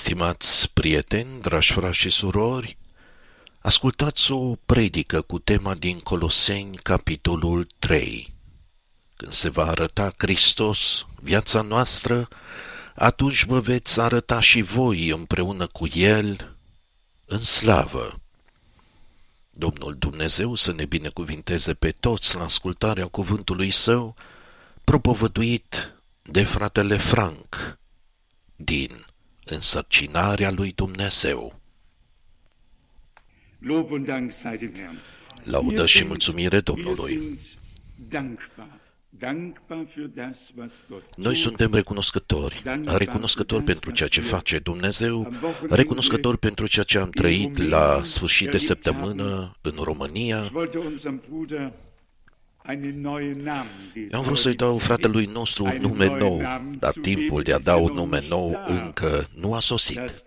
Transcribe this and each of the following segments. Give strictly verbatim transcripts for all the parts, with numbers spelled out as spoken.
Stimați prieteni, dragi frați și surori, ascultați o predică cu tema din Coloseni, capitolul trei. Când se va arăta Hristos, viața noastră, atunci vă veți arăta și voi împreună cu El în slavă. Domnul Dumnezeu să ne binecuvinteze pe toți la ascultarea cuvântului Său, propovăduit de fratele Frank din Însărcinarea lui Dumnezeu. Laudă și mulțumire Domnului. Noi suntem recunoscători, recunoscători pentru ceea ce face Dumnezeu, recunoscători pentru ceea ce am trăit la sfârșit de săptămână în România. Eu am vrut să-i dau fratelui nostru un nume nou, dar timpul de a da un nume nou încă nu a sosit.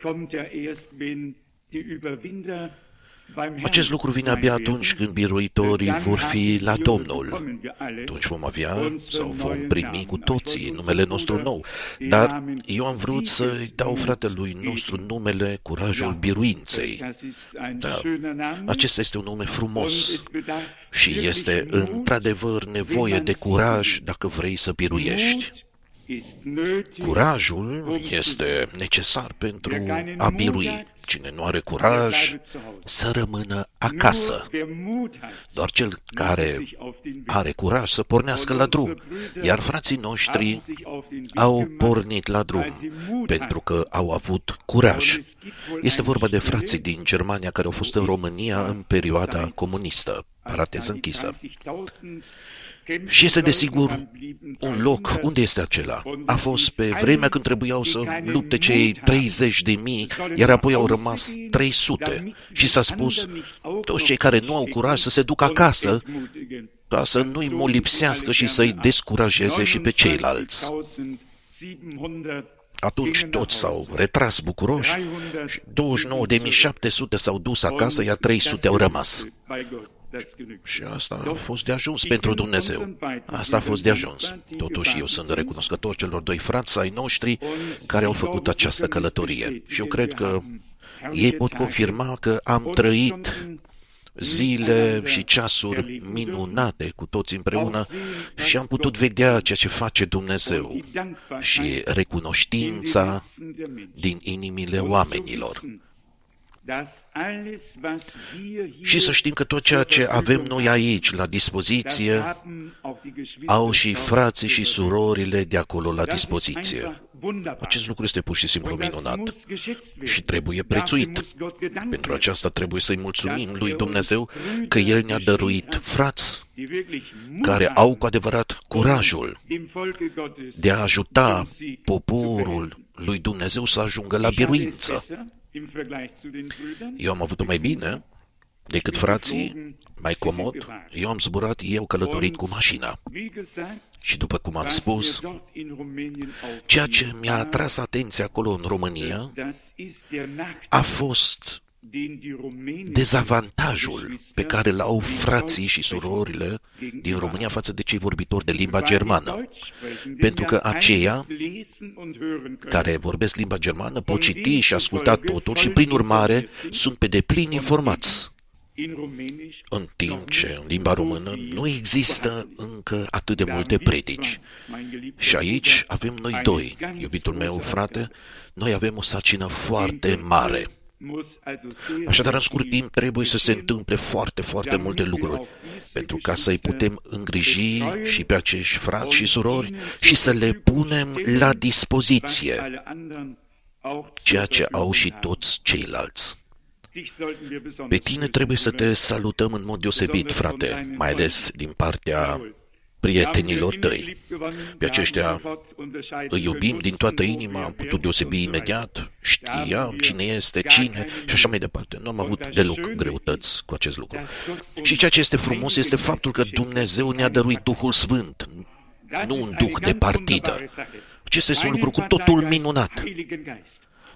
Acest lucru vine abia atunci când biruitorii vor fi la Domnul. Atunci vom avea sau vom primi cu toții numele nostru nou. Dar eu am vrut să-i dau fratelui nostru numele Curajul Biruinței. Da, acesta este un nume frumos și este într-adevăr nevoie de curaj dacă vrei să biruiești. Curajul este necesar pentru a birui. Cine nu are curaj, să rămână acasă. Doar cel care are curaj să pornească la drum. Iar frații noștri au pornit la drum pentru că au avut curaj. Este vorba de frații din Germania care au fost în România în perioada comunistă, paranteză închisă. Și este desigur un loc. Unde este acela? A fost pe vremea când trebuiau să lupte cei treizeci de mii, iar apoi au rămas trei sute. Și s-a spus, toți cei care nu au curaj să se ducă acasă, ca să nu-i molipsească și să-i descurajeze și pe ceilalți. Atunci toți s-au retras bucuroși și douăzeci și nouă de mii șapte sute s-au dus acasă, iar trei sute au rămas. Și asta a fost de ajuns pentru Dumnezeu. Asta a fost de ajuns. Totuși eu sunt recunoscător celor doi frați ai noștri care au făcut această călătorie. Și eu cred că ei pot confirma că am trăit zile și ceasuri minunate cu toți împreună și am putut vedea ceea ce face Dumnezeu și recunoștința din inimile oamenilor. Și să știm că tot ceea ce avem noi aici la dispoziție, au și frații și surorile de acolo la dispoziție. Acest lucru este pur și simplu minunat și trebuie prețuit. Pentru aceasta trebuie să-i mulțumim lui Dumnezeu că El ne-a dăruit frați care au cu adevărat curajul de a ajuta poporul lui Dumnezeu să ajungă la biruință. Eu am avut-o mai bine decât frații, mai comod. Eu am zburat, eu călătorit cu mașina. Și după cum am spus, ceea ce mi-a atras atenția acolo în România a fost dezavantajul pe care l-au frații și surorile din România față de cei vorbitori de limba germană. Pentru că aceia care vorbesc limba germană pot citi și asculta totul și, prin urmare, sunt pe deplin informați. În timp ce în limba română nu există încă atât de multe predici. Și aici avem noi doi, iubitul meu frate, noi avem o sarcină foarte mare. Așadar, în scurt timp, trebuie să se întâmple foarte, foarte multe lucruri pentru ca să-i putem îngriji și pe acești frați și surori și să le punem la dispoziție ceea ce au și toți ceilalți. Pe tine trebuie să te salutăm în mod deosebit, frate, mai ales din partea prietenilor tăi. Pe aceștia îi iubim din toată inima, am putut deosebi imediat, știam cine este, cine și așa mai departe. Nu am avut deloc greutăți cu acest lucru. Și ceea ce este frumos este faptul că Dumnezeu ne-a dăruit Duhul Sfânt, nu un duh de partidă. Acesta este un lucru cu totul minunat.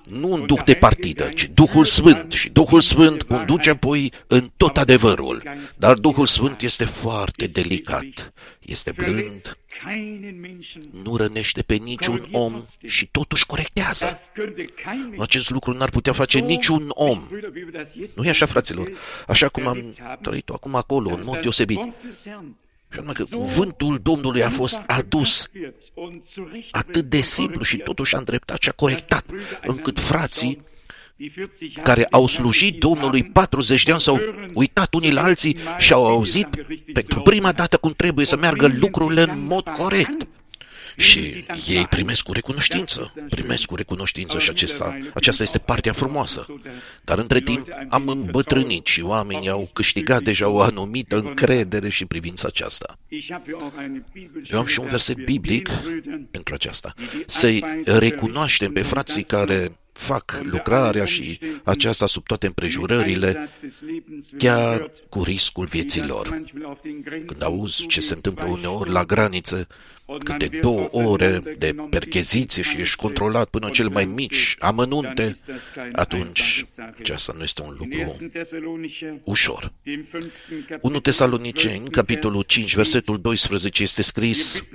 nu un duh de partidă, ci Duhul Sfânt. Și Duhul Sfânt conduce apoi în tot adevărul. Dar Duhul Sfânt este foarte delicat, este blând, nu rănește pe niciun om și totuși corectează. Acest lucru n-ar putea face niciun om. Nu e așa, fraților? Așa cum am trăit acum acolo, în mod deosebit. Și anume că cuvântul Domnului a fost adus atât de simplu și totuși a îndreptat și a corectat, încât frații care au slujit Domnului patruzeci de ani s-au uitat unii la alții și au auzit pentru prima dată cum trebuie să meargă lucrurile în mod corect. Și ei primesc cu recunoștință, primesc cu recunoștință și acesta, aceasta este partea frumoasă. Dar între timp am îmbătrânit și oamenii au câștigat deja o anumită încredere și privința aceasta. Eu am și un verset biblic pentru aceasta. Să-i recunoaștem pe frații care fac lucrarea și aceasta sub toate împrejurările, chiar cu riscul vieții lor. Când auzi ce se întâmplă uneori la graniță, câte două ore de percheziție și ești controlat până în cele mai mici amănunte, atunci aceasta nu este un lucru ușor. unu Tesaloniceni, capitolul cinci, versetul doisprezece, este scris: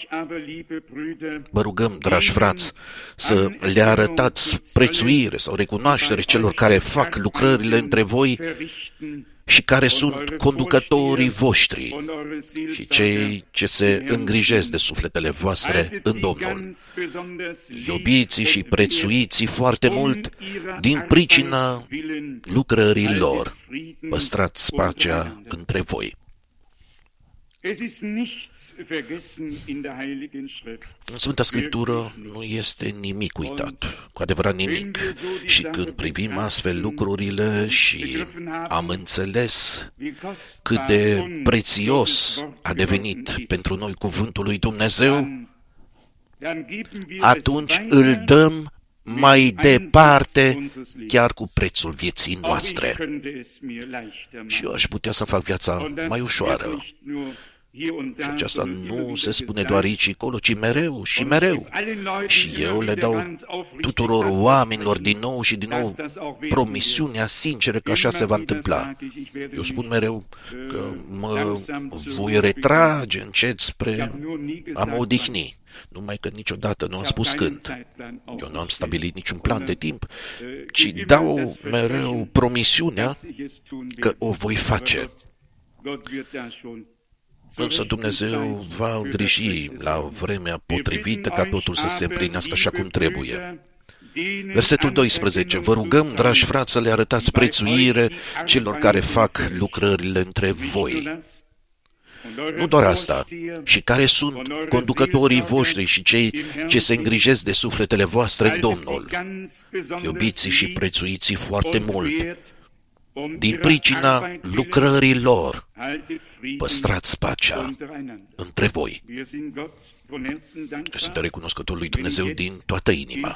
vă rugăm, dragi frați, să le arătați prețuire sau recunoaștere celor care fac lucrările între voi și care sunt conducătorii voștri și cei ce se îngrijesc de sufletele voastre în Domnul. Iubiți și prețuiți foarte mult din pricina lucrării lor. Păstrați pacea între voi. În Sfânta Scriptură nu este nimic uitat, cu adevărat nimic. Și când privim astfel lucrurile și am înțeles cât de prețios a devenit pentru noi cuvântul lui Dumnezeu, atunci îl dăm mai departe, chiar cu prețul vieții noastre. Și eu aș putea să fac viața mai ușoară. Și aceasta nu se spune doar aici și acolo, ci mereu și mereu. Și eu le dau tuturor oamenilor din nou și din nou promisiunea sinceră că așa se va întâmpla. Eu spun mereu că mă voi retrage încet spre a mă odihni. Numai că niciodată nu am spus când. Eu nu am stabilit niciun plan de timp, ci dau mereu promisiunea că o voi face. Însă Dumnezeu va îngriji la vremea potrivită ca totul să se împlinească așa cum trebuie. Versetul doisprezece. Vă rugăm, dragi frați, să le arătați prețuire celor care fac lucrările între voi. Nu doar asta, și care sunt conducătorii voștri și cei ce se îngrijesc de sufletele voastre în Domnul. Iubiți și prețuiți foarte mult din pricina lucrării lor. Păstrați pacea între voi. Suntem recunoscători lui Dumnezeu din toată inima.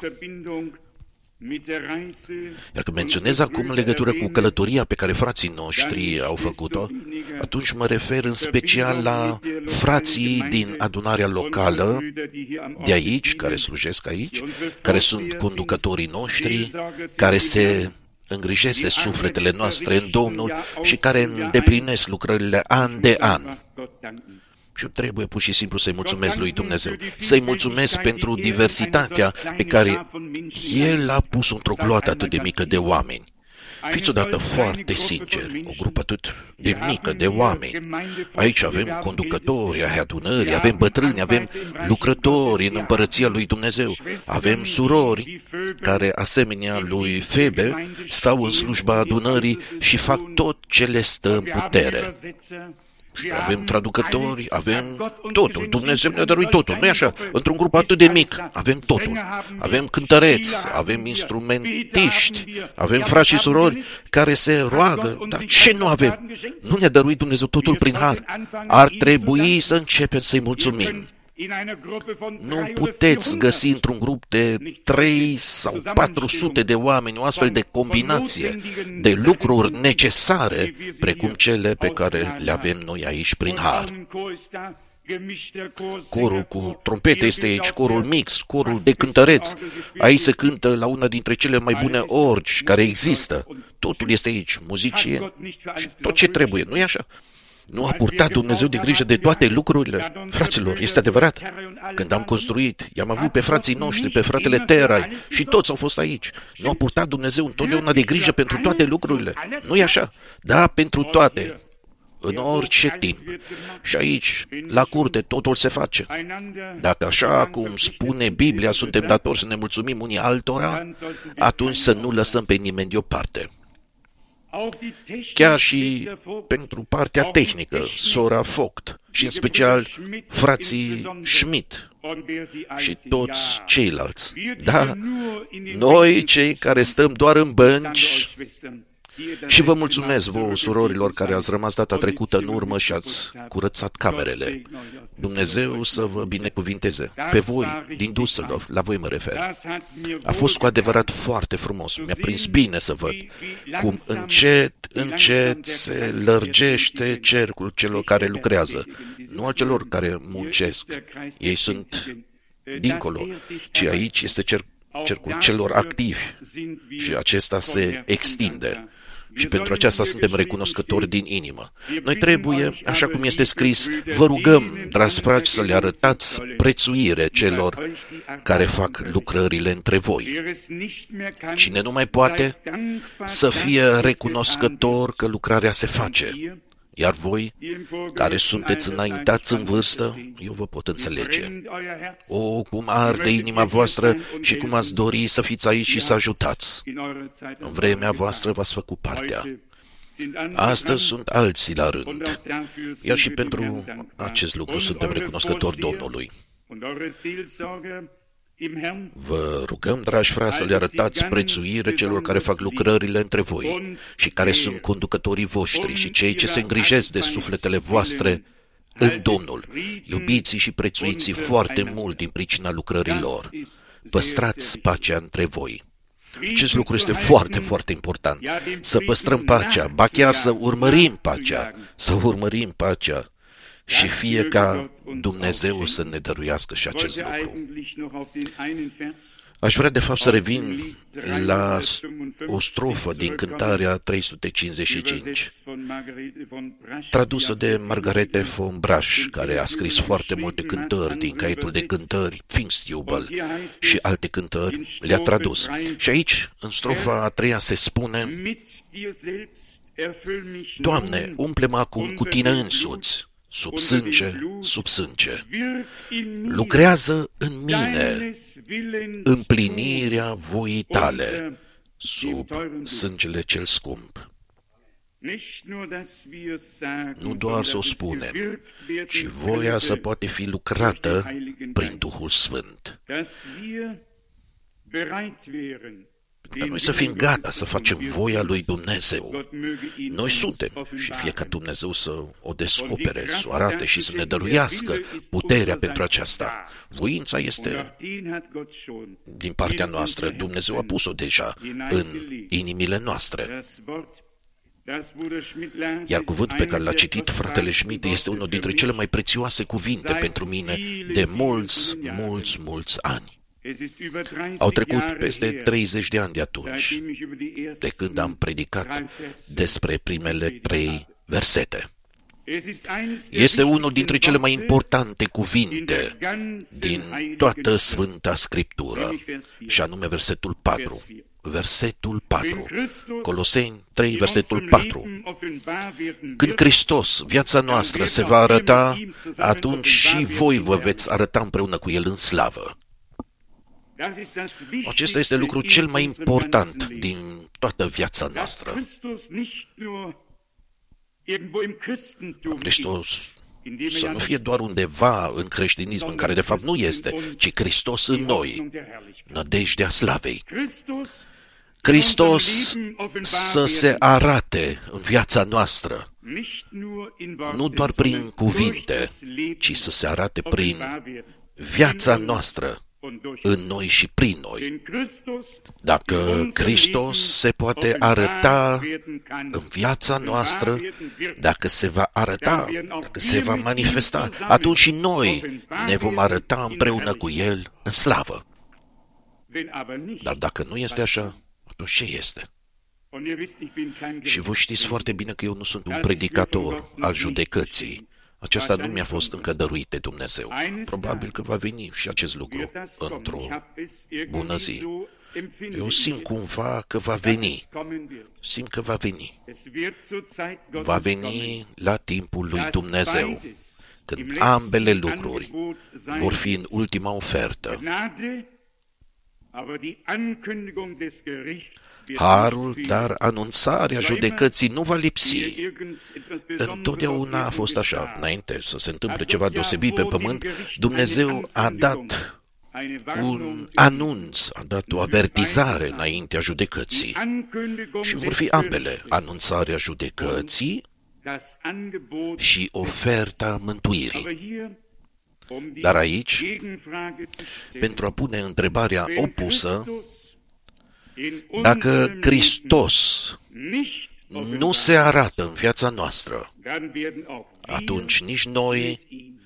Iar când menționez acum în legătură cu călătoria pe care frații noștri au făcut-o, atunci mă refer în special la frații din adunarea locală de aici, care slujesc aici, care sunt conducătorii noștri, care se îngrijesc de sufletele noastre în Domnul și care îndeplinesc lucrările an de an. Și eu trebuie pur și simplu să-i mulțumesc lui Dumnezeu, să-i mulțumesc pentru diversitatea pe care El a pus într-o gloată atât de mică de oameni. Fiți odată foarte sinceri, o grupă atât de mică de oameni. Aici avem conducători ai adunării, avem bătrâni, avem lucrători în împărăția lui Dumnezeu, avem surori care, asemenea lui Febe, stau în slujba adunării și fac tot ce le stă în putere. Și avem traducători, avem totul. Dumnezeu ne-a dăruit totul. Nu-i așa? Într-un grup atât de mic avem totul. Avem cântăreți, avem instrumentiști, avem frați și surori care se roagă. Dar ce nu avem? Nu ne-a dăruit Dumnezeu totul prin har. Ar trebui să începem să-i mulțumim. Nu puteți găsi într-un grup de trei sau patru sute de oameni o astfel de combinație de lucruri necesare precum cele pe care le avem noi aici prin har. Corul cu trompete este aici, corul mix, corul de cântăreți. Aici se cântă la una dintre cele mai bune orgi care există. Totul este aici, muzicie și tot ce trebuie, nu-i așa? Nu a purtat Dumnezeu de grijă de toate lucrurile? Fraților, este adevărat. Când am construit, i-am avut pe frații noștri, pe fratele Terai și toți au fost aici. Nu a purtat Dumnezeu întotdeauna de grijă pentru toate lucrurile? Nu-i așa? Da, pentru toate. În orice timp. Și aici, la curte, totul se face. Dacă așa cum spune Biblia, suntem datori să ne mulțumim unii altora, atunci să nu lăsăm pe nimeni deoparte. Chiar și pentru partea tehnică, sora Vogt și în special frații Schmidt și toți ceilalți. Da, noi cei care stăm doar în bănci. Și vă mulțumesc vouă, surorilor, care ați rămas data trecută în urmă și ați curățat camerele. Dumnezeu să vă binecuvinteze. Pe voi, din Düsseldorf, la voi mă refer. A fost cu adevărat foarte frumos. Mi-a prins bine să văd cum încet, încet se lărgește cercul celor care lucrează, nu al celor care muncesc. Ei sunt dincolo, ci aici este cercul cercul celor activi și acesta se extinde. Și pentru aceasta suntem recunoscători din inimă. Noi trebuie, așa cum este scris, vă rugăm, dragi frați, să le arătați prețuire celor care fac lucrările între voi. Cine nu mai poate, să fie recunoscător că lucrarea se face. Iar voi, care sunteți înaintați în vârstă, eu vă pot înțelege. O, cum arde inima voastră și cum ați dori să fiți aici și să ajutați. În vremea voastră v-ați făcut partea. Astăzi sunt alții la rând. Iar și pentru acest lucru suntem recunoscători Domnului. Vă rugăm, dragi frați, să le arătați prețuire celor care fac lucrările între voi și care sunt conducătorii voștri și cei ce se îngrijesc de sufletele voastre în Domnul. Iubiți și prețuiți foarte mult din pricina lucrării lor. Păstrați pacea între voi. Acest lucru este foarte, foarte important. Să păstrăm pacea, ba chiar să urmărim pacea, să urmărim pacea. Și fie ca Dumnezeu să ne dăruiască și acest lucru. Aș vrea de fapt să revin la o strofă din cântarea trei sute cincizeci și cinci, tradusă de Margarete von Brasch, care a scris foarte multe cântări din caietul de cântări, Pfingstjubel și alte cântări, le-a tradus. Și aici, în strofa a treia, se spune: Doamne, umple-mă acum cu Tine însuți, sub sânge, sub sânge. Lucrează în mine împlinirea voii Tale, sub sângele cel scump. Nu doar să o spunem, ci voia să poate fi lucrată prin Duhul Sfânt. Ca noi să fim gata să facem voia lui Dumnezeu. Noi suntem și fie ca Dumnezeu să o descopere, să o arate și să ne dăruiască puterea pentru aceasta. Voința este din partea noastră. Dumnezeu a pus-o deja în inimile noastre. Iar cuvântul pe care l-a citit fratele Schmidt este unul dintre cele mai prețioase cuvinte pentru mine de mulți, mulți, mulți ani. Au trecut peste treizeci de ani de atunci, de când am predicat despre primele trei versete. Este unul dintre cele mai importante cuvinte din toată Sfânta Scriptură, și anume versetul patru. Versetul patru. Coloseni trei, versetul patru. Când Hristos, viața noastră, se va arăta, atunci și voi vă veți arăta împreună cu El în slavă. Acesta este lucrul cel mai important din toată viața noastră. Hristos să nu fie doar undeva în creștinism, în care de fapt nu este, ci Hristos în noi, nădejdea slavei. Hristos să se arate în viața noastră, nu doar prin cuvinte, ci să se arate prin viața noastră, în noi și prin noi. Dacă Hristos se poate arăta în viața noastră, dacă se va arăta, dacă se va manifesta, atunci și noi ne vom arăta împreună cu El în slavă. Dar dacă nu este așa, atunci ce este? Și voi știți foarte bine că eu nu sunt un predicator al judecății. Aceasta nu mi-a fost încă dăruit de Dumnezeu. Probabil că va veni și acest lucru într-o bună zi. Eu simt cumva că va veni. Simt că va veni. Va veni la timpul lui Dumnezeu, când ambele lucruri vor fi în ultima ofertă. Harul, dar anunțarea judecății nu va lipsi. Întotdeauna a fost așa. Înainte să se întâmple ceva deosebit pe pământ, Dumnezeu a dat un anunț, a dat o avertizare înaintea judecății. Și vor fi ambele, anunțarea judecății și oferta mântuirii. Dar aici, pentru a pune întrebarea opusă, dacă Hristos nu se arată în viața noastră, atunci nici noi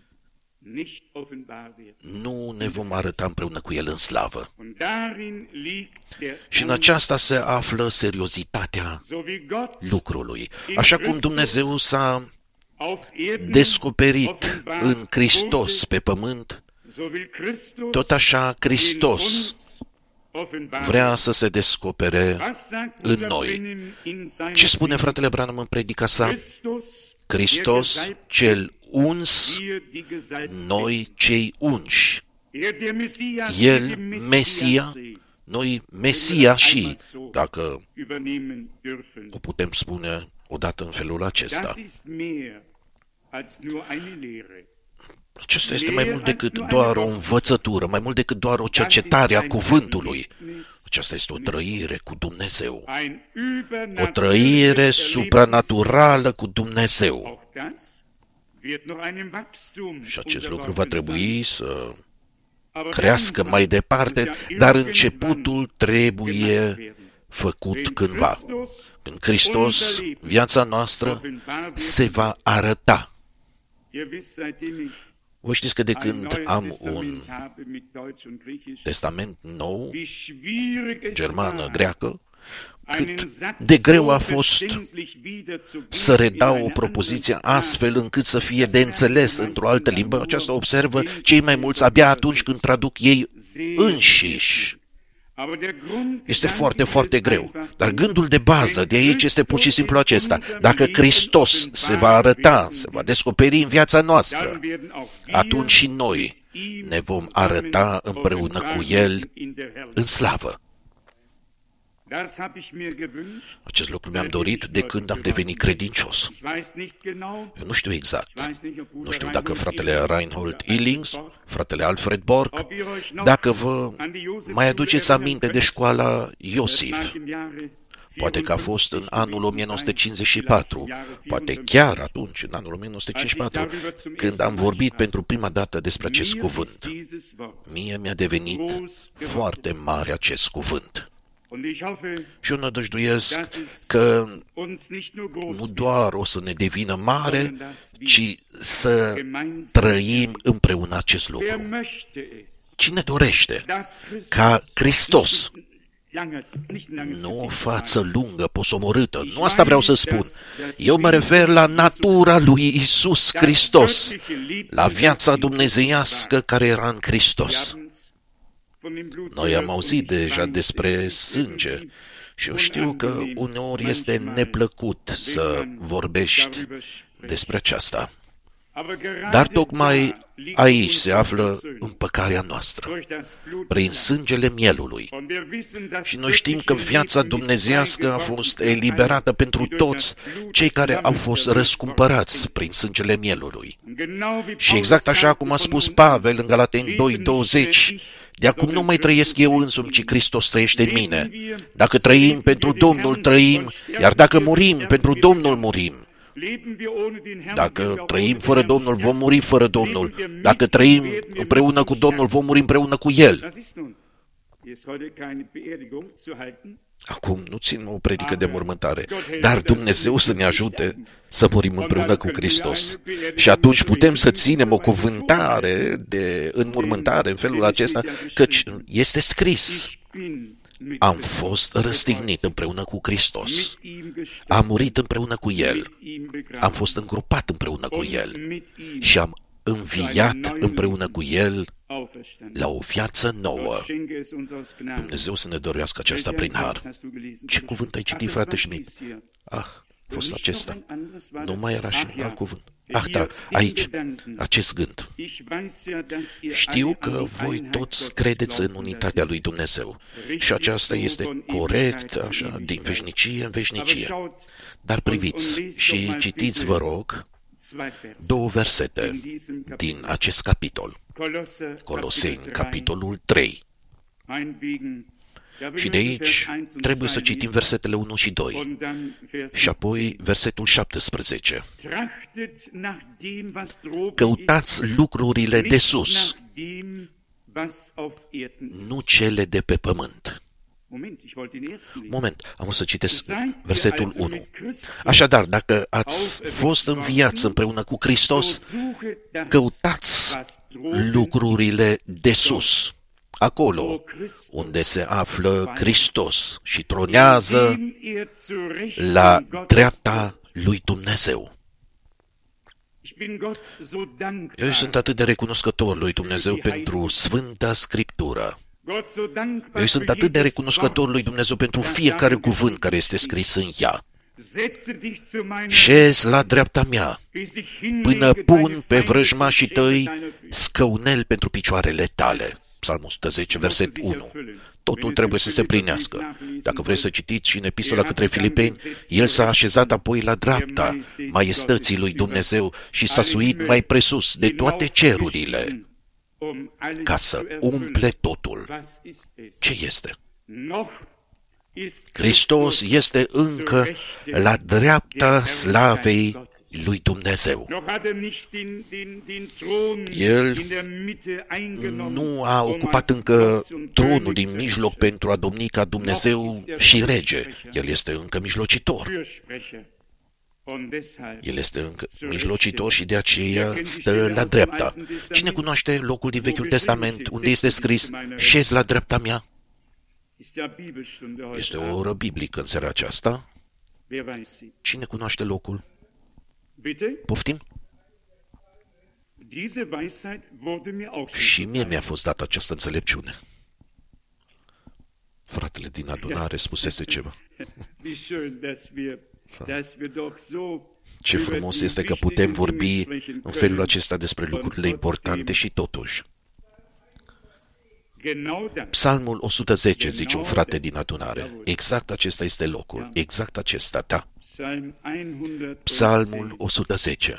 nu ne vom arăta împreună cu El în slavă. Și în aceasta se află seriozitatea lucrului. Așa cum Dumnezeu s-a descoperit în Hristos pe pământ, tot așa Hristos vrea să se descopere în noi. Ce spune fratele Branham în predica sa? Hristos cel uns, noi cei unși. El, Mesia, noi Mesia și, dacă o putem spune odată în felul acesta. Acesta este mai mult decât doar o învățătură, mai mult decât doar o cercetare a cuvântului. Aceasta este o trăire cu Dumnezeu. O trăire supranaturală cu Dumnezeu. Și acest lucru va trebui să crească mai departe, dar începutul trebuie făcut cândva. Când Hristos, viața noastră, se va arăta. Voi știți că de când am un testament nou, germană, greacă, cât de greu a fost să redau o propoziție astfel încât să fie de înțeles într-o altă limbă. Aceasta observă cei mai mulți abia atunci când traduc ei înșiși. Este foarte, foarte greu. Dar gândul de bază de aici este pur și simplu acesta. Dacă Hristos se va arăta, se va descoperi în viața noastră, atunci și noi ne vom arăta împreună cu El în slavă. Acest lucru mi-am dorit de când am devenit credincios. Eu nu știu exact. Nu știu dacă fratele Reinhold Illings, fratele Alfred Borg, dacă vă mai aduceți aminte de școala Iosif. Poate că a fost în anul o mie nouă sute cincizeci și patru, poate chiar atunci, în anul o mie nouă sute cincizeci și patru, când am vorbit pentru prima dată despre acest cuvânt. Mie mi-a devenit foarte mare acest cuvânt. Și eu nădăjduiesc că nu doar o să ne devină mare, ci să trăim împreună acest lucru. Cine dorește ca Hristos, nu o față lungă, posomorâtă, nu asta vreau să spun. Eu mă refer la natura lui Iisus Hristos, la viața dumnezeiască care era în Hristos. Noi am auzit deja despre sânge și eu știu că uneori este neplăcut să vorbești despre aceasta. Dar tocmai aici se află împăcarea noastră, prin sângele mielului. Și noi știm că viața dumnezeiască a fost eliberată pentru toți cei care au fost răscumpărați prin sângele mielului. Și exact așa cum a spus Pavel în Galateni doi douăzeci, de acum nu mai trăiesc eu însumi, ci Hristos trăiește în mine. Dacă trăim pentru Domnul, trăim, iar dacă murim, pentru Domnul murim. Dacă trăim fără Domnul, vom muri fără Domnul. Dacă trăim împreună cu Domnul, vom muri împreună cu El. Acum nu țin o predică de mormântare, dar Dumnezeu să ne ajute să murim împreună cu Hristos. Și atunci putem să ținem o cuvântare de înmormântare în felul acesta, căci este scris: am fost răstignit împreună cu Hristos, am murit împreună cu El, am fost îngropat împreună cu El și am înviat împreună cu El la o viață nouă. Dumnezeu să ne dorească aceasta prin har. Ce cuvânt ai citit, frate Schmidt? Ah, a fost acesta. Nu mai era și alt cuvânt. Ah, da, aici, acest gând. Știu că voi toți credeți în unitatea lui Dumnezeu și aceasta este corect, așa, din veșnicie în veșnicie. Dar priviți și citiți, vă rog, două versete din acest capitol. Coloseni, capitolul trei. Și de aici trebuie să citim versetele unu și doi și apoi versetul șaptesprezece. Căutați lucrurile de sus, nu cele de pe pământ. Moment, am o să citesc versetul unu. Așadar, dacă ați fost înviați împreună cu Hristos, căutați lucrurile de sus, acolo unde se află Hristos și tronează la dreapta lui Dumnezeu. Eu sunt atât de recunoscător lui Dumnezeu pentru Sfânta Scriptură. Eu sunt atât de recunoscător lui Dumnezeu pentru fiecare cuvânt care este scris în ea. Șezi la dreapta mea, până pun pe vrăjmașii tăi scăunel pentru picioarele tale. Psalmul o sută zece, verset unu. Totul trebuie să se împlinească. Dacă vreți să citiți și în epistola către Filipeni, el s-a așezat apoi la dreapta maiestății lui Dumnezeu și s-a suit mai presus de toate cerurile, ca să umple totul. Ce este? Hristos este încă la dreapta slavei lui Dumnezeu. El nu a ocupat încă tronul din mijloc pentru a domni ca Dumnezeu și rege. El este încă mijlocitor. El este încă mijlocitor și de aceea stă la dreapta. Cine cunoaște locul din Vechiul Testament unde este scris: șezi la dreapta mea? Este o oră biblică în seara aceasta. Cine cunoaște locul? Poftim? Și mie mi-a fost dată această înțelepciune. Fratele din adunare spusese ceva. Ce frumos este că putem vorbi în felul acesta despre lucrurile importante și totuși. Psalmul o sută zece, zice un frate din adunare. Exact acesta este locul. Exact acesta, da. Psalmul o sută zece.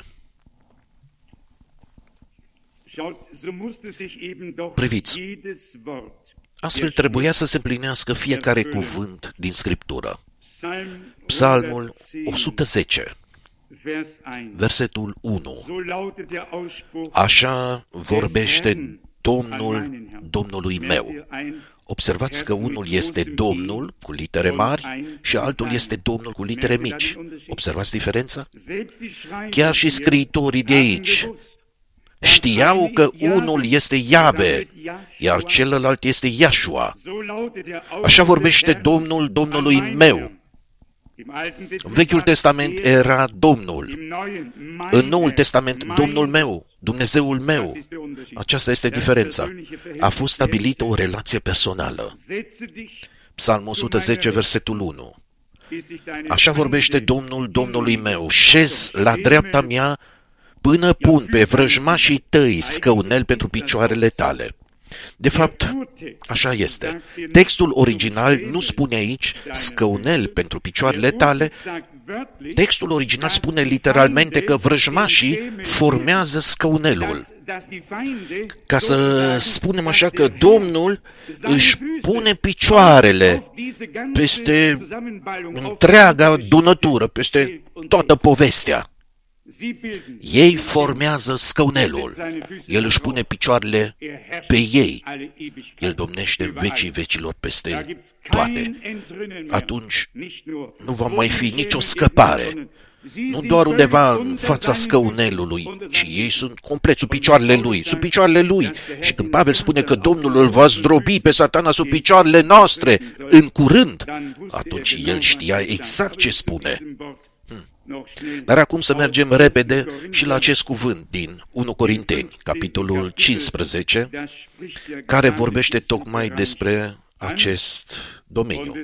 Priviți, astfel trebuia să se împlinească fiecare cuvânt din Scriptură. Psalmul o sută zece, versetul unu. Așa vorbește Domnul Domnului meu. Observați că unul este Domnul cu litere mari și altul este Domnul cu litere mici. Observați diferența? Chiar și scriitorii de aici știau că unul este Iahve, iar celălalt este Iahșua. Așa vorbește Domnul Domnului meu. În Vechiul Testament era Domnul. În Noul Testament, Domnul meu, Dumnezeul meu. Aceasta este diferența. A fost stabilită o relație personală. Psalmul o sută zece, versetul unu. Așa vorbește Domnul Domnului meu. Șezi la dreapta mea până pun pe vrăjmașii tăi scăunel pentru picioarele tale. De fapt, așa este. Textul original nu spune aici scăunel pentru picioarele tale. Textul original spune literalmente că vrăjmașii formează scăunelul. Ca să spunem așa că Domnul își pune picioarele peste întreaga adunătură, peste toată povestea. Ei formează scăunelul. El își pune picioarele pe ei. El domnește în vecii vecilor peste toate. Atunci nu va mai fi nicio scăpare. Nu doar undeva în fața scăunelului, ci ei sunt complet sub picioarele lui, sub picioarele lui. Și când Pavel spune că Domnul îl va zdrobi pe Satana sub picioarele noastre în curând, atunci el știa exact ce spune. Dar acum să mergem repede și la acest cuvânt din unu Corinteni, capitolul cincisprezece, care vorbește tocmai despre acest domeniu.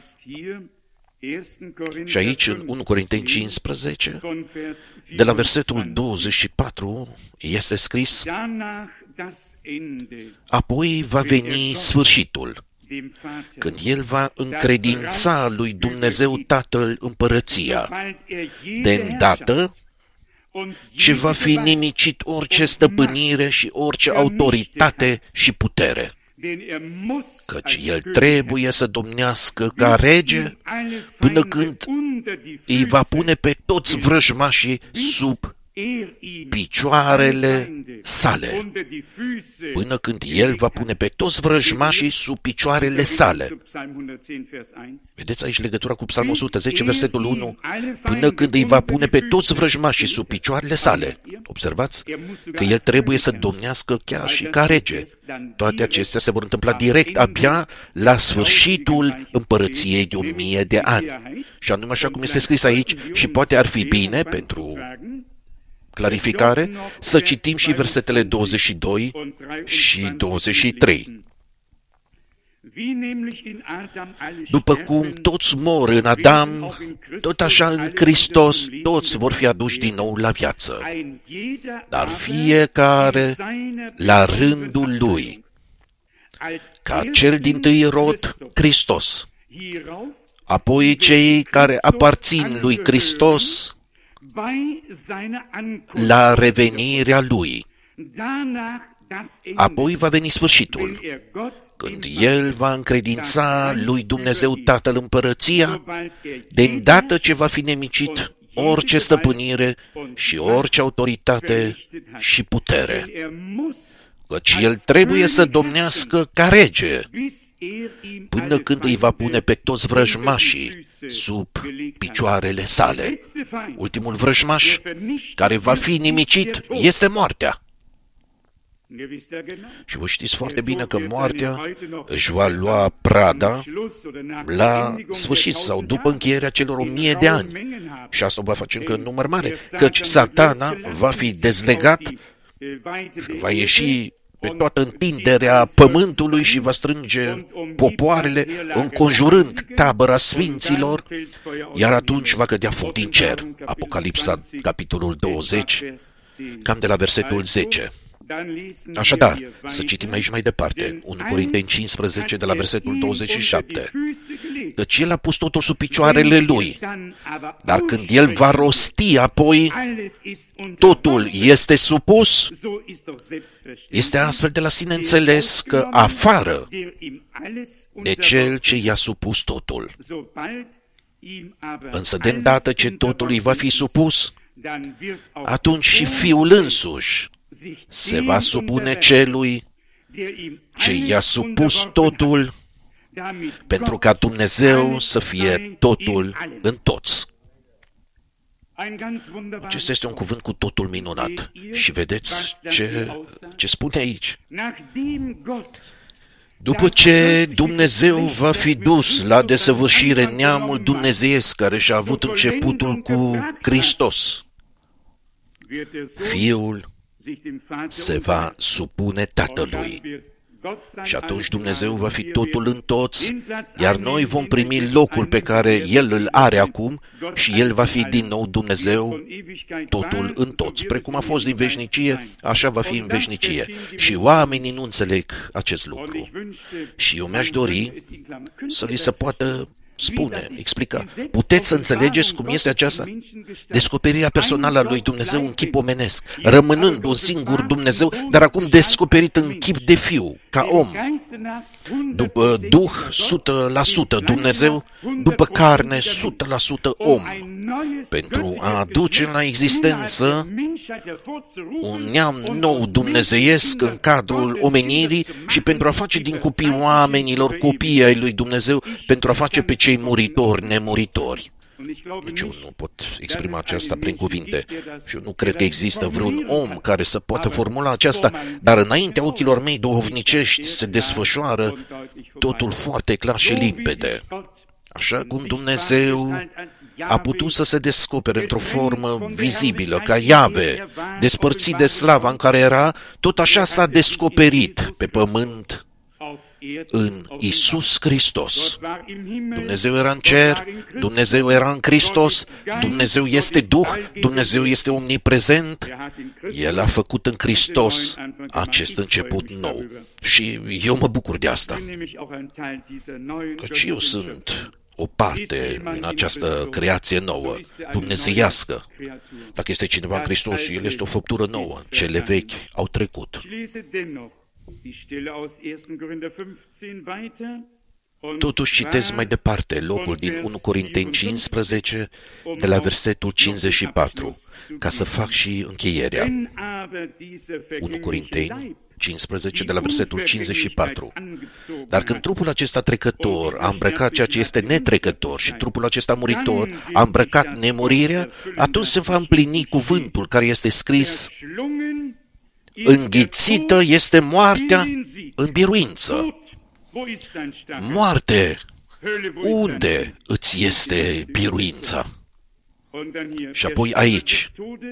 Și aici, în unu Corinteni cincisprezece, de la versetul douăzeci și patru, este scris: apoi va veni sfârșitul, când El va încredința lui Dumnezeu Tatăl împărăția, de îndată ce va fi nimicit orice stăpânire și orice autoritate și putere, căci El trebuie să domnească ca rege până când îi va pune pe toți vrăjmașii sub picioarele sale, până când El va pune pe toți vrăjmașii sub picioarele sale. Vedeți aici legătura cu Psalmul o sută zece, versetul unu, până când îi va pune pe toți vrăjmașii sub picioarele sale. Observați că El trebuie să domnească chiar și ca rege. Toate acestea se vor întâmpla direct abia la sfârșitul împărăției de o mie de ani. Și anume așa cum este scris aici, și poate ar fi bine pentru clarificare să citim și versetele douăzeci și doi și douăzeci și trei. După cum toți mor în Adam, tot așa în Hristos toți vor fi aduși din nou la viață, dar fiecare la rândul lui, ca cel dintâi rod Hristos, apoi cei care aparțin lui Hristos la revenirea Lui. Apoi va veni sfârșitul, când El va încredința lui Dumnezeu Tatăl împărăția, de îndată ce va fi nemicit orice stăpânire și orice autoritate și putere. Căci El trebuie să domnească ca rege, până când îi va pune pe toți vrăjmașii sub picioarele sale. Ultimul vrăjmaș care va fi nimicit este moartea. Și vă știți foarte bine că moartea își va lua prada la sfârșit sau după încheierea celor o mie de ani. Și asta o va face încă în număr mare, căci Satana va fi dezlegat și va ieși pe toată întinderea pământului și va strânge popoarele înconjurând tabăra sfinților, iar atunci va cădea foc din cer. Apocalipsa, capitolul douăzeci, cam de la versetul zece. Așadar, să citim aici mai departe, unu Corinteni cincisprezece, de la versetul douăzeci și șapte. Căci El a pus totul sub picioarele Lui, dar când El va rosti apoi, totul este supus, este astfel de la sine înțeles că afară de Cel ce i-a supus totul. Însă de îndată ce totul îi va fi supus, atunci și Fiul însuși se va supune celui ce i-a supus totul, pentru ca Dumnezeu să fie totul în toți. Acesta este un cuvânt cu totul minunat. Și vedeți ce, ce spune aici. După ce Dumnezeu va fi dus la desăvârșire neamul dumnezeiesc care și-a avut începutul cu Hristos, Fiul se va supune Tatălui. Și atunci Dumnezeu va fi totul în toți, iar noi vom primi locul pe care El îl are acum și El va fi din nou Dumnezeu, totul în toți. Precum a fost din veșnicie, așa va fi în veșnicie. Și oamenii nu înțeleg acest lucru. Și eu mi-aș dori să li se poată spune, explica. Puteți să înțelegeți cum este aceasta? Descoperirea personală a lui Dumnezeu în chip omenesc, rămânând un singur Dumnezeu, dar acum descoperit în chip de Fiu, ca om. După Duh, o sută la sută Dumnezeu, după carne, o sută la sută om. pentru a aduce la existență un neam nou dumnezeiesc în cadrul omenirii și pentru a face din copii oamenilor copii ai lui Dumnezeu, pentru a face pe cei muritori nemuritori. Deci eu nu pot exprima aceasta prin cuvinte și eu nu cred că există vreun om care să poată formula aceasta, dar înaintea ochilor mei duhovnicești se desfășoară totul foarte clar și limpede. Așa cum Dumnezeu a putut să se descopere într-o formă vizibilă, ca Iave, despărțit de slava în care era, tot așa s-a descoperit pe pământ în Iisus Hristos. Dumnezeu era în cer, Dumnezeu era în Hristos, Dumnezeu este Duh, Dumnezeu este omniprezent. El a făcut în Hristos acest început nou. Și eu mă bucur de asta, căci eu sunt o parte în această creație nouă, dumnezeiască. Dacă este cineva în Hristos, el este o făptură nouă. Cele vechi au trecut. Totuși citesc mai departe locul din unu Corinteni cincisprezece, de la versetul cincizeci și patru, ca să fac și încheierea. unu Corinteni cincisprezece, de la versetul cincizeci și patru. Dar când trupul acesta trecător a îmbrăcat ceea ce este netrecător și trupul acesta muritor a îmbrăcat nemurirea, atunci se va împlini cuvântul care este scris: înghițită este moartea în biruință. Moarte, unde îți este biruința? Și apoi aici,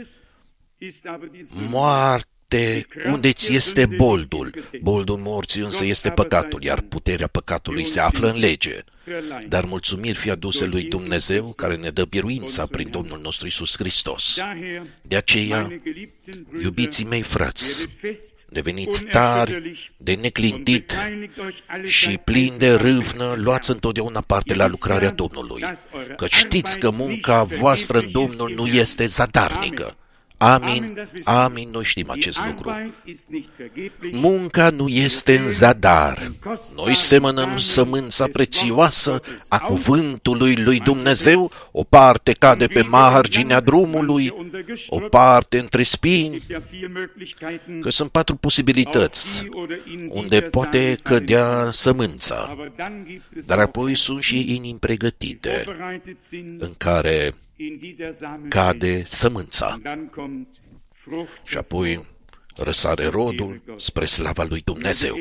moarte, unde ți este boldul? Boldul morții însă este păcatul, iar puterea păcatului se află în lege. Dar mulțumiri fie aduse lui Dumnezeu, care ne dă biruința prin Domnul nostru Iisus Hristos. De aceea, iubiții mei frați, deveniți tari, de neclintit și plini de râvnă, luați întotdeauna parte la lucrarea Domnului, că știți că munca voastră în Domnul nu este zadarnică. Amin, amin, noi știm acest lucru. Munca nu este în zadar. Noi semănăm sămânța prețioasă a cuvântului lui Dumnezeu, o parte cade pe marginea drumului, o parte între spini, că sunt patru posibilități unde poate cădea sămânța, dar apoi sunt și inimi pregătite în care cade sămânța. Și apoi răsare rodul spre slava lui Dumnezeu.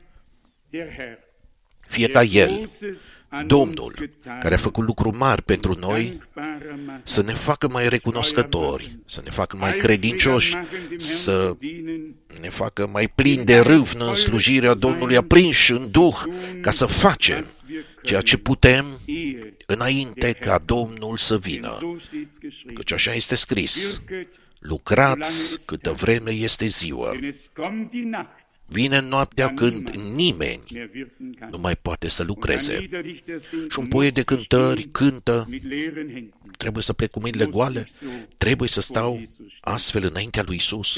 Fie ca El, Domnul, care a făcut lucruri mari pentru noi, să ne facă mai recunoscători, să ne facă mai credincioși, să ne facă mai plini de râvnă în slujirea Domnului, aprinși în Duh, ca să facem ceea ce putem înainte ca Domnul să vină. Căci așa este scris: lucrați câtă vreme este ziua. Vine noaptea când nimeni nu mai poate să lucreze. Și un poet de cântări cântă: trebuie să plec cu mâinile goale, trebuie să stau astfel înaintea lui Iisus.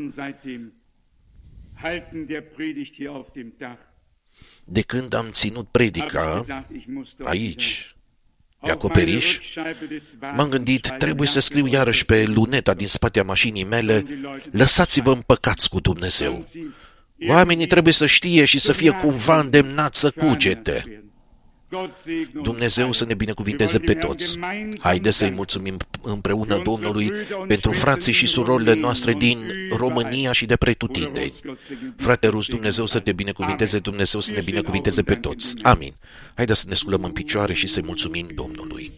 De când am ținut predica aici, pe acoperiș, m-am gândit, trebuie să scriu iarăși pe luneta din spatea mașinii mele: lăsați-vă împăcați cu Dumnezeu. Oamenii trebuie să știe și să fie cumva îndemnați să cugete. Dumnezeu să ne binecuvinteze pe toți. Haideți să-i mulțumim împreună Domnului pentru frații și surorile noastre din România și de pretutindeni. Frate Rus, Dumnezeu să te binecuvinteze, Dumnezeu să ne binecuvinteze pe toți. Amin. Haideți să ne sculăm în picioare și să-i mulțumim Domnului.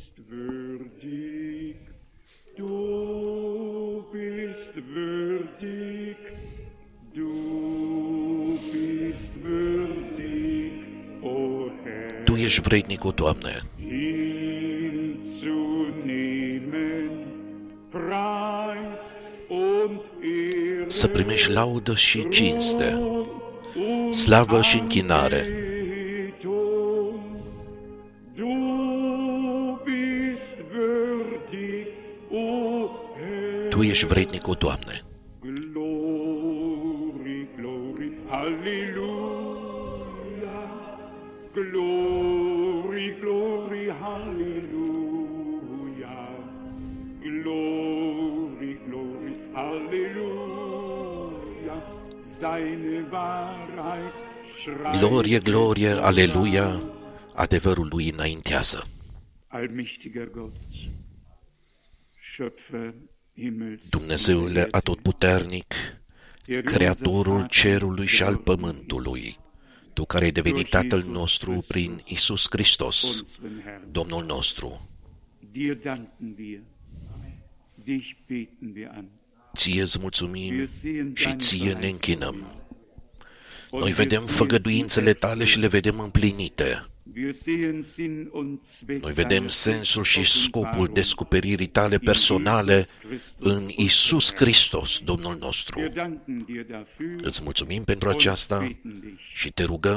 Tu ești vrednic, o Doamne, să primești laudă și cinste, slavă și închinare. Tu ești vrednic, o Doamne. Glory, glory, hallelujah. Glorie, glorie, aleluia, adevărul lui înaintează. Dumnezeule atotputernic, Creatorul cerului și al pământului, Tu care ai devenit Tatăl nostru prin Iisus Hristos, Domnul nostru, Ție îți mulțumim și Ție ne închinăm. Noi vedem făgăduințele Tale și le vedem împlinite. Noi vedem sensul și scopul descoperirii Tale personale în Iisus Hristos, Domnul nostru. Îți mulțumim pentru aceasta și te rugăm,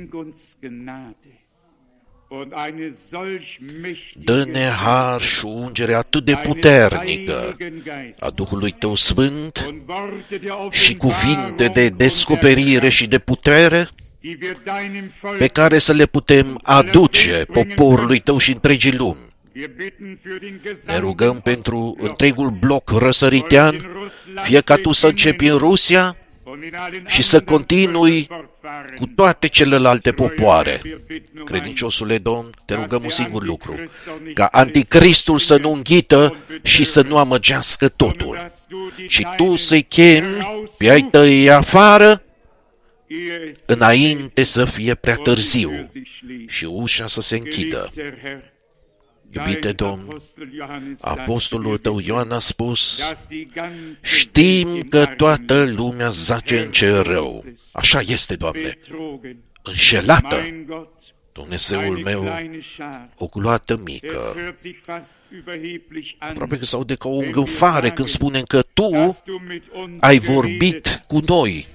dă-ne har și ungere atât de puternică a Duhului Tău Sfânt și cuvinte de descoperire și de putere pe care să le putem aduce poporului Tău și întregii lumi. Ne rugăm pentru întregul bloc răsăritean, fie ca Tu să începi în Rusia și să continui cu toate celelalte popoare. Credinciosule Domn, te rugăm un singur lucru, ca anticristul să nu înghită și să nu amăgească totul, și Tu să-i chemi pe ai Tăi afară înainte să fie prea târziu și ușa să se închidă. Iubite Domn, apostolul Tău Ioan a spus, știm că toată lumea zace în cer rău. Așa este, Doamne, înșelată. Dumnezeul meu, o gloată mică. Aproape că s-aude ca o îngânfare când spunem că Tu ai vorbit cu noi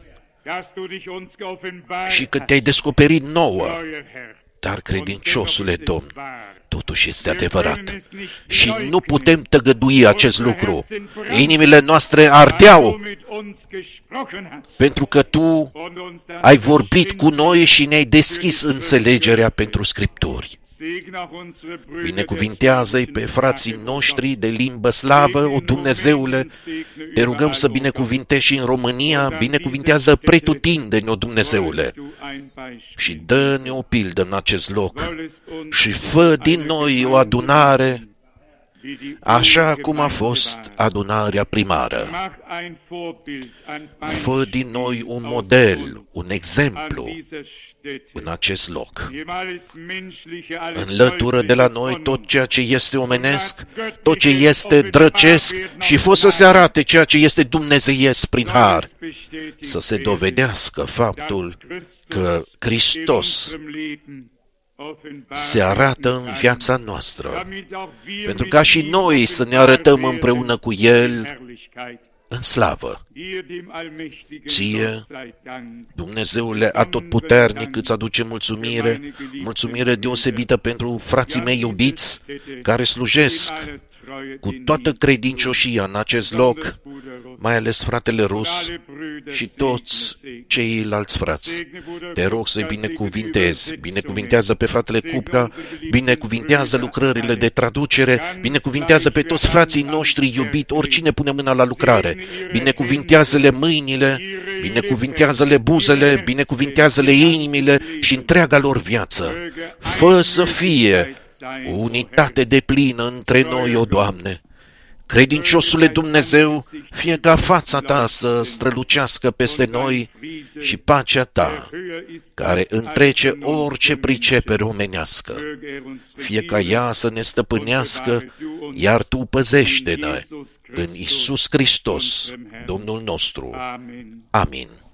și că Te-ai descoperit nouă. Dar, credinciosule Domn, totuși este adevărat și nu putem tăgădui acest lucru. Inimile noastre ardeau pentru că Tu ai vorbit cu noi și ne-ai deschis înțelegerea pentru Scripturi. Binecuvintează-i pe frații noștri de limbă slavă, o Dumnezeule, te rugăm să binecuvintești și în România, binecuvintează pretutindeni, o Dumnezeule, și dă-ne o pildă în acest loc și fă din noi o adunare așa cum a fost adunarea primară. Fă din noi un model, un exemplu în acest loc. Înlătură de la noi tot ceea ce este omenesc, tot ce este drăcesc și fă să se arate ceea ce este dumnezeiesc prin har. Să se dovedească faptul că Hristos se arată în viața noastră, pentru ca și noi să ne arătăm împreună cu El în slavă. Ție, Dumnezeule atotputernic, îți aduce mulțumire, mulțumire deosebită pentru frații mei iubiți care slujesc cu toată credincioșia în acest loc, mai ales fratele Rus și toți ceilalți frați. Te rog să-i binecuvintezi, binecuvintează pe fratele Cupca, binecuvintează lucrările de traducere, binecuvintează pe toți frații noștri iubit, oricine pune mâna la lucrare, binecuvintează-le mâinile, binecuvintează-le buzele, binecuvintează-le inimile și întreaga lor viață. Fă să fie o unitate deplină între noi, o Doamne. Credinciosule Dumnezeu, fie ca fața Ta să strălucească peste noi și pacea Ta, care întrece orice pricepere omenească, fie ca ea să ne stăpânească, iar Tu păzește-ne în Iisus Hristos, Domnul nostru. Amin.